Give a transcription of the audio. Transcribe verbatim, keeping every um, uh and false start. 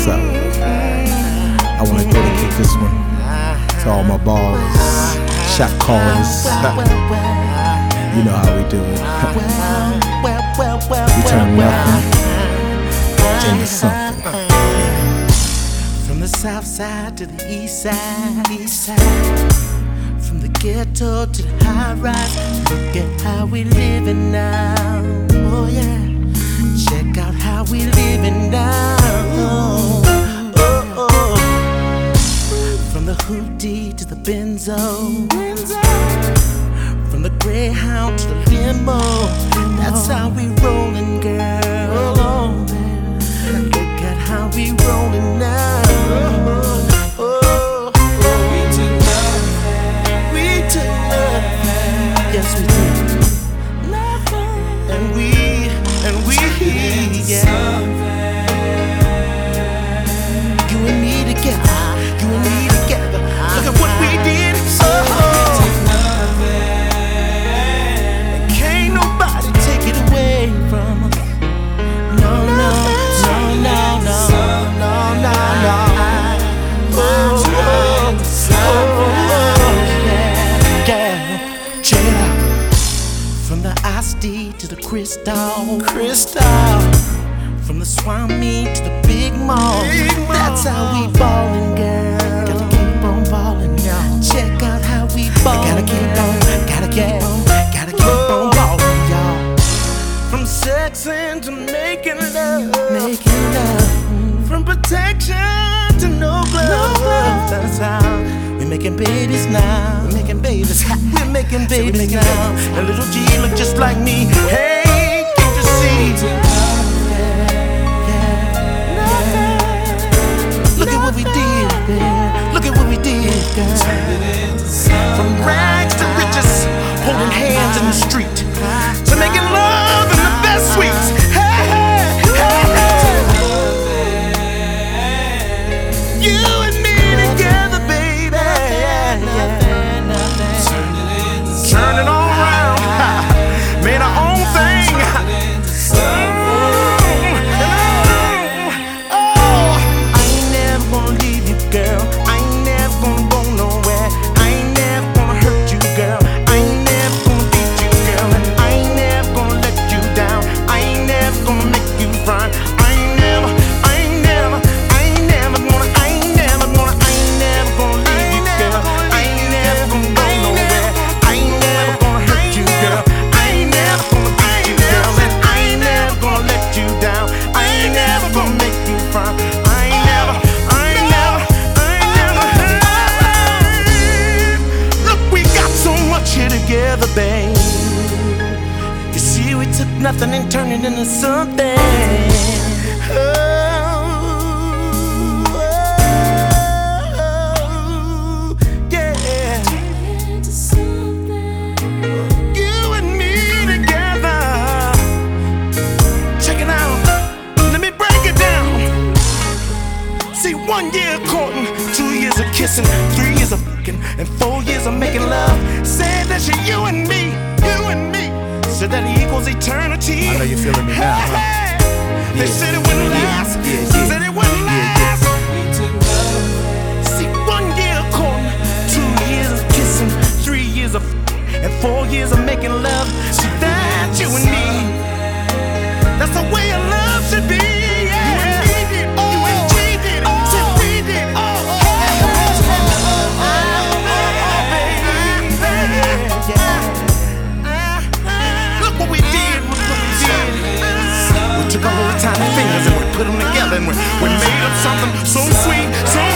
So I want to dedicate this one to all my ballers, shot callers. You know how we do it. We turn nothing into something. From the south side to the east side, east side. From the ghetto to the high rise. Look at how we living now. Oh yeah. Check out how we living now. Oh, oh, oh. From the hoodie to the Benzo, from the Greyhound to the limo. That's how we rollin', girl. Look at how we rollin' now. Oh, oh, oh. We took nothing. We took nothing. Yes, we did. Nothing. And we, and we, yeah. You and me together. You and me together. Look at what we did. Oh, and can't nobody take it away from us. No, no, no, no, no, no, no, no. Oh, oh, oh, yeah, yeah. Check it out. From the Iced Tea to the Crystal, Crystal. From the Swami to the Big Mall. That's how we ballin', girl. Gotta keep on ballin', y'all. Check out how we ballin'. Gotta keep on, gotta keep on, gotta keep on ballin', y'all. From sexin' to making love, making love. From protection to no glove. No glove. That's how we're making babies now. We're making babies. We're making babies so now. Babies. And little G look just like me. Hey, can't you see? Look at what we did, girl. Look at what we did, girl. From rags to riches, holding hands in the street, to making love in the best suites. Hey, hey, hey, hey. You and me together, baby. Turn it all around. Made our own thing. Together, babe. You see, we took nothing and turned it into something. Oh, oh, yeah. You and me together. Check it out. Let me break it down. See, one year of courting, two years of kissing, three years of fucking, and four years of making love. Said that you, you and me, you and me. Said that equals eternity. I know you're feeling me now, huh? Hey, they yeah. said it wouldn't last. Yeah, yeah, yeah. Said it wouldn't yeah, last. Yeah. See, one year of courting, two years of kissing, three years of and four years of making love. See, that you and me. That's the way a love should be. Yeah. You and me did. Oh, you and we did. Oh, said we did. Oh, oh, oh, oh, oh, baby. Yeah. Look what we did. Look what we did. We took our little tiny fingers and we put them together and we, we made up something so sweet, so